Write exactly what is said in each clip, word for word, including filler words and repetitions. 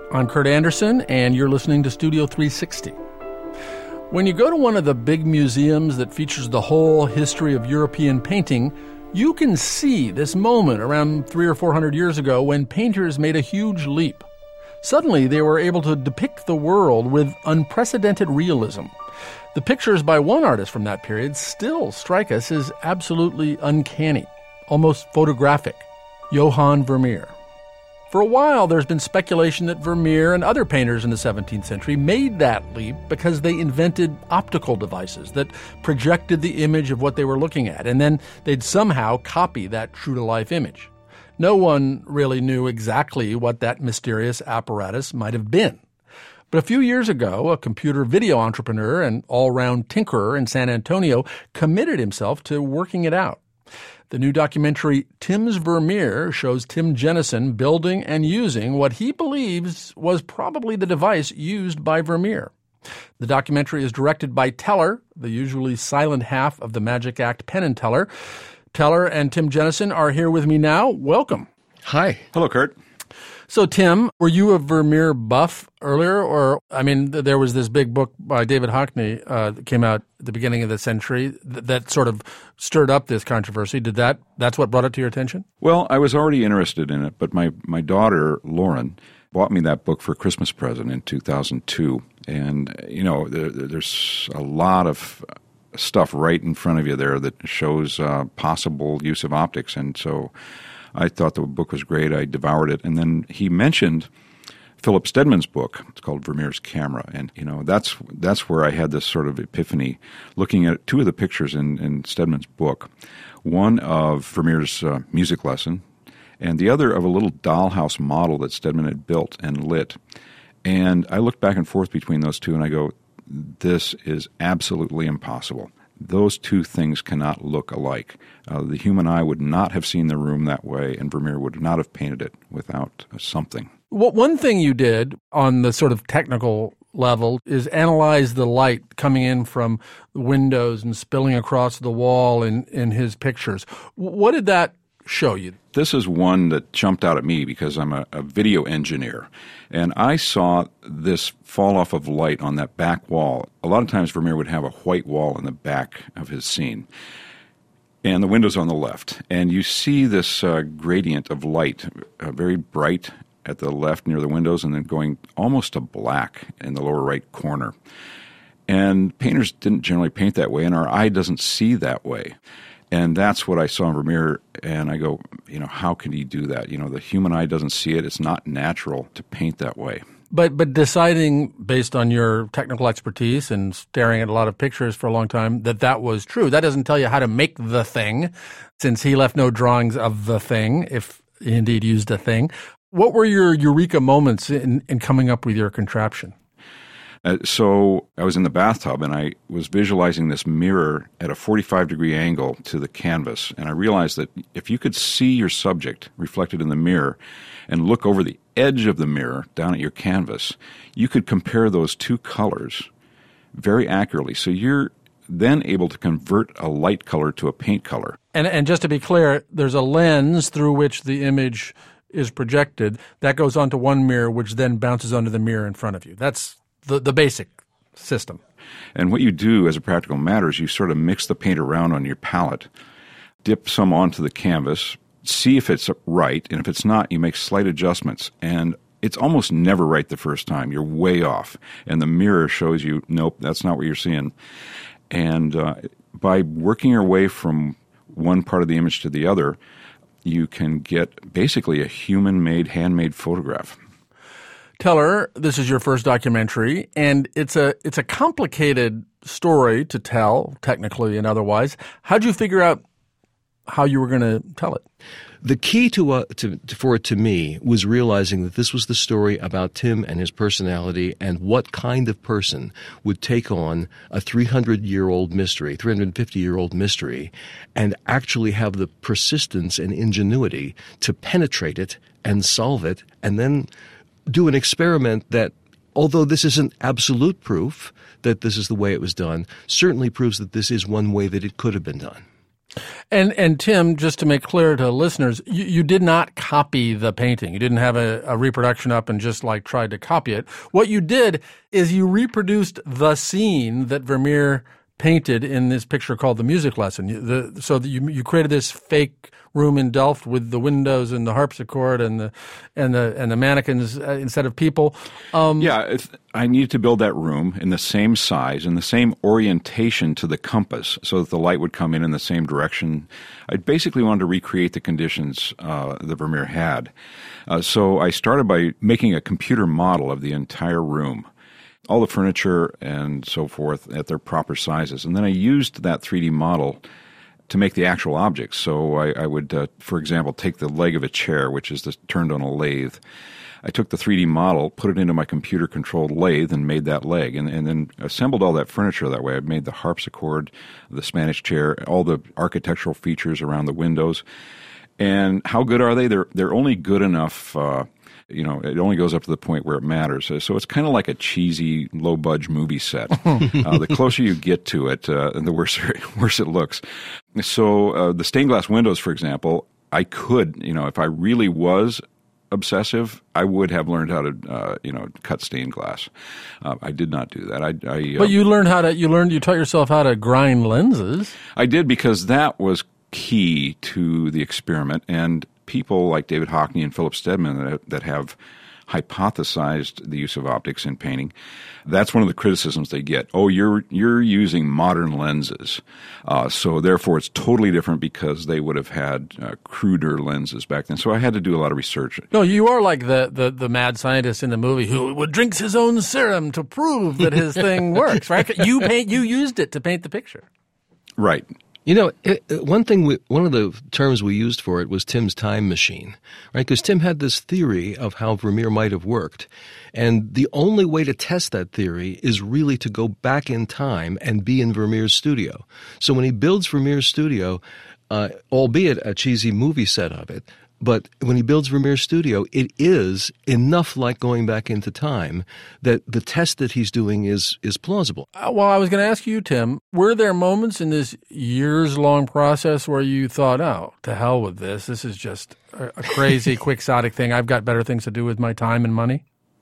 I'm Kurt Anderson, and you're listening to Studio three sixty. When you go to one of the big museums that features the whole history of European painting, you can see this moment around three or four hundred years ago when painters made a huge leap. Suddenly, they were able to depict the world with unprecedented realism. The pictures by one artist from that period still strike us as absolutely uncanny, almost photographic. Johann Vermeer. For a while, there's been speculation that Vermeer and other painters in the seventeenth century made that leap because they invented optical devices that projected the image of what they were looking at, and then they'd somehow copy that true-to-life image. No one really knew exactly what that mysterious apparatus might have been. But a few years ago, a computer video entrepreneur and all-round tinkerer in San Antonio committed himself to working it out. The new documentary Tim's Vermeer shows Tim Jennison building and using what he believes was probably the device used by Vermeer. The documentary is directed by Teller, the usually silent half of the Magic Act Penn and Teller. Teller and Tim Jennison are here with me now. Welcome. Hi. Hello, Kurt. So, Tim, were you a Vermeer buff earlier? Or, I mean, there was this big book by David Hockney uh, that came out at the beginning of the century that, that sort of stirred up this controversy. Did that, that's what brought it to your attention? Well, I was already interested in it, but my, my daughter, Lauren, bought me that book for a Christmas present in two thousand two. And, you know, there, there's a lot of stuff right in front of you there that shows uh, possible use of optics. And so I thought the book was great. I devoured it. And then he mentioned Philip Stedman's book. It's called Vermeer's Camera. And, you know, that's that's where I had this sort of epiphany looking at two of the pictures in, in Stedman's book. One of Vermeer's uh, music lesson and the other of a little dollhouse model that Stedman had built and lit. And I looked back and forth between those two and I go, this is absolutely impossible. Those two things cannot look alike. Uh, the human eye would not have seen the room that way, and Vermeer would not have painted it without uh, something. Well, one thing you did on the sort of technical level is analyze the light coming in from windows and spilling across the wall in, in his pictures. What did that show you? This is one that jumped out at me because I'm a, a video engineer, and I saw this fall off of light on that back wall. A lot of times Vermeer would have a white wall in the back of his scene, and the windows on the left. And you see this uh, gradient of light, uh, very bright at the left near the windows, and then going almost to black in the lower right corner. And painters didn't generally paint that way, and our eye doesn't see that way. And that's what I saw in Vermeer, and I go, you know, how can he do that? You know, the human eye doesn't see it. It's not natural to paint that way. But but deciding, based on your technical expertise and staring at a lot of pictures for a long time, that that was true. That doesn't tell you how to make the thing, since he left no drawings of the thing, if he indeed used a thing. What were your eureka moments in, in coming up with your contraption? Uh, so I was in the bathtub, and I was visualizing this mirror at a forty-five degree angle to the canvas, and I realized that if you could see your subject reflected in the mirror and look over the edge of the mirror down at your canvas, you could compare those two colors very accurately. So you're then able to convert a light color to a paint color. And, and just to be clear, there's a lens through which the image is projected. That goes onto one mirror, which then bounces onto the mirror in front of you. That's The, the basic system. And what you do as a practical matter is you sort of mix the paint around on your palette, dip some onto the canvas, see if it's right, and if it's not, you make slight adjustments. And it's almost never right the first time. You're way off. And the mirror shows you, nope, that's not what you're seeing. And uh, by working your way from one part of the image to the other, you can get basically a human-made, handmade photograph. Teller, this is your first documentary, and it's a it's a complicated story to tell, technically and otherwise. How'd you figure out how you were going to tell it? The key to, uh, to, to for it to me was realizing that this was the story about Tim and his personality and what kind of person would take on a three hundred year old mystery, three hundred fifty year old mystery, and actually have the persistence and ingenuity to penetrate it and solve it, and then do an experiment that, although this isn't absolute proof that this is the way it was done, certainly proves that this is one way that it could have been done. And and Tim, just to make clear to listeners, you, you did not copy the painting. You didn't have a, a reproduction up and just like tried to copy it. What you did is you reproduced the scene that Vermeer painted in this picture called The Music Lesson. You, the, so that you, you created this fake room in Delft with the windows and the harpsichord and the and the and the mannequins uh, instead of people. Um, yeah, if I needed to build that room in the same size and the same orientation to the compass, so that the light would come in in the same direction. I basically wanted to recreate the conditions uh, that Vermeer had. Uh, so I started by making a computer model of the entire room, all the furniture and so forth at their proper sizes, and then I used that three D model to make the actual objects. So I, I would, uh, for example, take the leg of a chair, which is this, turned on a lathe. I took the three D model, put it into my computer-controlled lathe, and made that leg, and, and then assembled all that furniture that way. I made the harpsichord, the Spanish chair, all the architectural features around the windows. And how good are they? They're they're only good enough. Uh, You know, it only goes up to the point where it matters. So it's kind of like a cheesy, low-budge movie set. uh, the closer you get to it, uh, the worse, worse it looks. So uh, the stained glass windows, for example, I could, you know, if I really was obsessive, I would have learned how to, uh, you know, cut stained glass. Uh, I did not do that. I, I, uh, but you learned how to, you learned, you taught yourself how to grind lenses. I did, because that was key to the experiment, and people like David Hockney and Philip Stedman that, that have hypothesized the use of optics in painting, that's one of the criticisms they get. Oh, you're you're using modern lenses, uh, so therefore it's totally different because they would have had uh, cruder lenses back then. So I had to do a lot of research. No, you are like the, the, the mad scientist in the movie who would drinks his own serum to prove that his thing works, right? You paint, you used it to paint the picture. Right. You know, it, one thing, we, one of the terms we used for it was Tim's time machine, right? Because Tim had this theory of how Vermeer might have worked. And the only way to test that theory is really to go back in time and be in Vermeer's studio. So when he builds Vermeer's studio, uh, albeit a cheesy movie set of it, but when he builds Vermeer's studio, it is enough like going back into time that the test that he's doing is is plausible. Uh, well, I was going to ask you, Tim, were there moments in this years-long process where you thought, oh, to hell with this. This is just a, a crazy, quixotic thing. I've got better things to do with my time and money?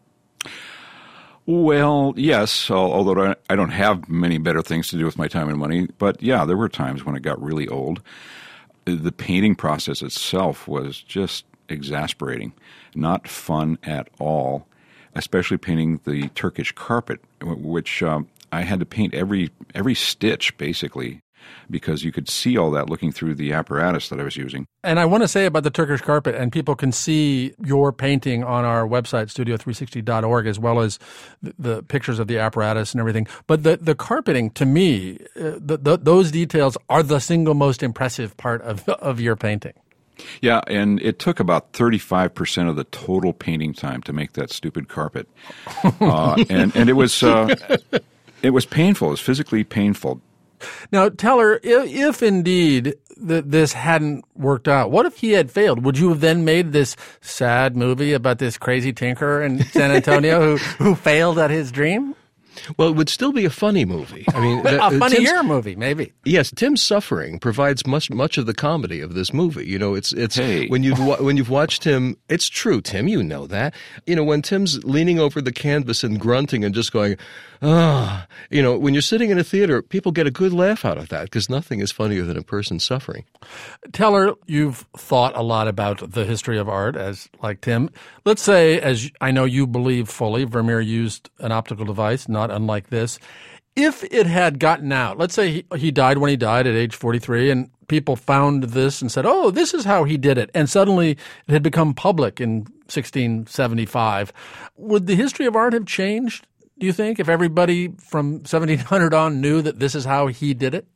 Well, yes, although I don't have many better things to do with my time and money. But yeah, there were times when it got really old. The painting process itself was just exasperating, not fun at all, especially painting the Turkish carpet, which um, I had to paint every every stitch, basically, because you could see all that looking through the apparatus that I was using. And I want to say about the Turkish carpet, and people can see your painting on our website, studio three sixty dot org, as well as the, the pictures of the apparatus and everything. But the, the carpeting, to me, uh, the, the, those details are the single most impressive part of, of your painting. Yeah, and it took about thirty-five percent of the total painting time to make that stupid carpet. uh, and, and it was uh, it was painful. It was physically painful. Now, Teller, if, if indeed th- this hadn't worked out, what if he had failed? Would you have then made this sad movie about this crazy tinkerer in San Antonio who, who failed at his dream? Well, it would still be a funny movie. I mean, a funnier movie, maybe. Yes, Tim's suffering provides much much of the comedy of this movie. You know, it's it's hey. when you've when you've watched him. It's true, Tim. You know that. You know, when Tim's leaning over the canvas and grunting and just going, ah, oh, you know, when you're sitting in a theater, people get a good laugh out of that because nothing is funnier than a person suffering. Teller, you've thought a lot about the history of art, as like Tim. Let's say, as I know you believe fully, Vermeer used an optical device, not unlike this. If it had gotten out, let's say he, he died when he died at age forty-three, and people found this and said, oh, this is how he did it, and suddenly it had become public in sixteen seventy-five, would the history of art have changed, do you think, if everybody from seventeen hundred on knew that this is how he did it?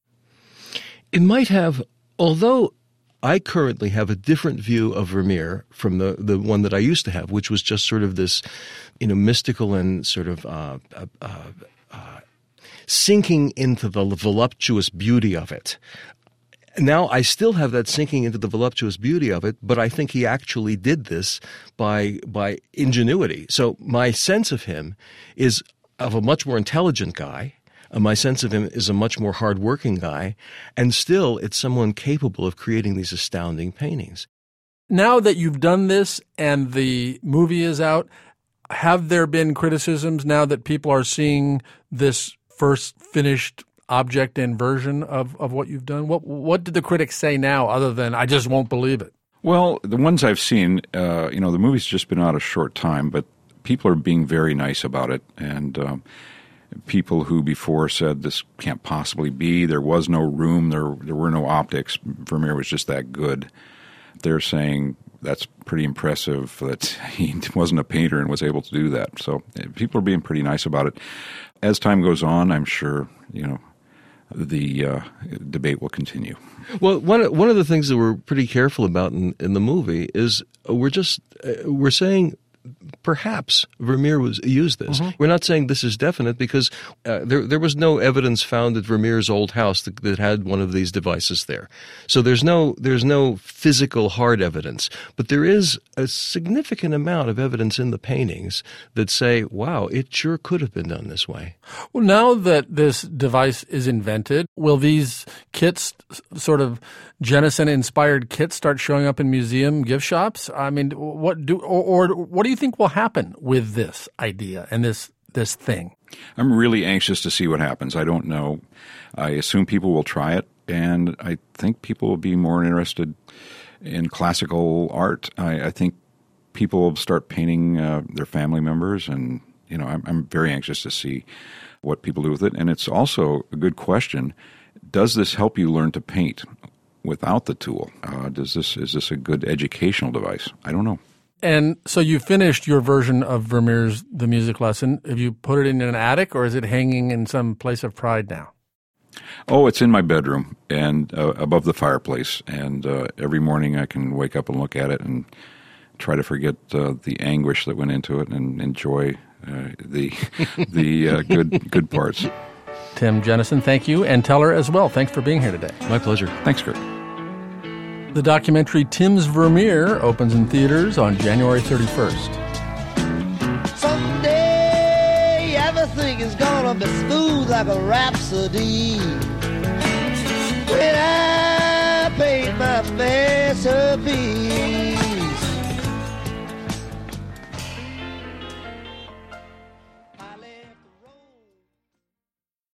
It might have, although I currently have a different view of Vermeer from the, the one that I used to have, which was just sort of this, you know, mystical and sort of uh, uh, uh, sinking into the voluptuous beauty of it. Now, I still have that sinking into the voluptuous beauty of it, but I think he actually did this by by ingenuity. So my sense of him is of a much more intelligent guy, Uh, my sense of him is a much more hardworking guy, and still it's someone capable of creating these astounding paintings. Now that you've done this and the movie is out, have there been criticisms now that people are seeing this first finished object and version of, of what you've done? What what did the critics say now other than, I just won't believe it? Well, the ones I've seen, uh, you know, the movie's just been out a short time, but people are being very nice about it. And um, people who before said this can't possibly be, there was no room, there there were no optics, Vermeer was just that good. They're saying that's pretty impressive that he wasn't a painter and was able to do that. So people are being pretty nice about it. As time goes on, I'm sure, you know, the uh, debate will continue. Well, one one of the things that we're pretty careful about in, in the movie is we're just uh, we're saying perhaps Vermeer was used this. Mm-hmm. We're not saying this is definite because uh, there there was no evidence found at Vermeer's old house that, that had one of these devices there. So there's no there's no physical hard evidence, but there is a significant amount of evidence in the paintings that say, wow, it sure could have been done this way. Well, now that this device is invented, will these kits, sort of Jennison-inspired kits, start showing up in museum gift shops? I mean, what do or, or what do you think will happen with this idea and this this thing? I'm really anxious to see what happens. I don't know. I assume people will try it, and I think people will be more interested in classical art. I, I think people will start painting uh, their family members, and you know, I'm, I'm very anxious to see what people do with it. And it's also a good question: does this help you learn to paint without the tool? Uh, does this is this a good educational device? I don't know. And so you finished your version of Vermeer's The Music Lesson. Have you put it in an attic, or is it hanging in some place of pride now? Oh, it's in my bedroom and uh, above the fireplace. And uh, every morning I can wake up and look at it and try to forget uh, the anguish that went into it and enjoy uh, the the uh, good good parts. Tim Jennison, thank you, and Teller as well. Thanks for being here today. My pleasure. Thanks, Kurt. The documentary Tim's Vermeer opens in theaters on January thirty-first. Someday everything is gonna be smooth like a rhapsody. When I paint my masterpiece.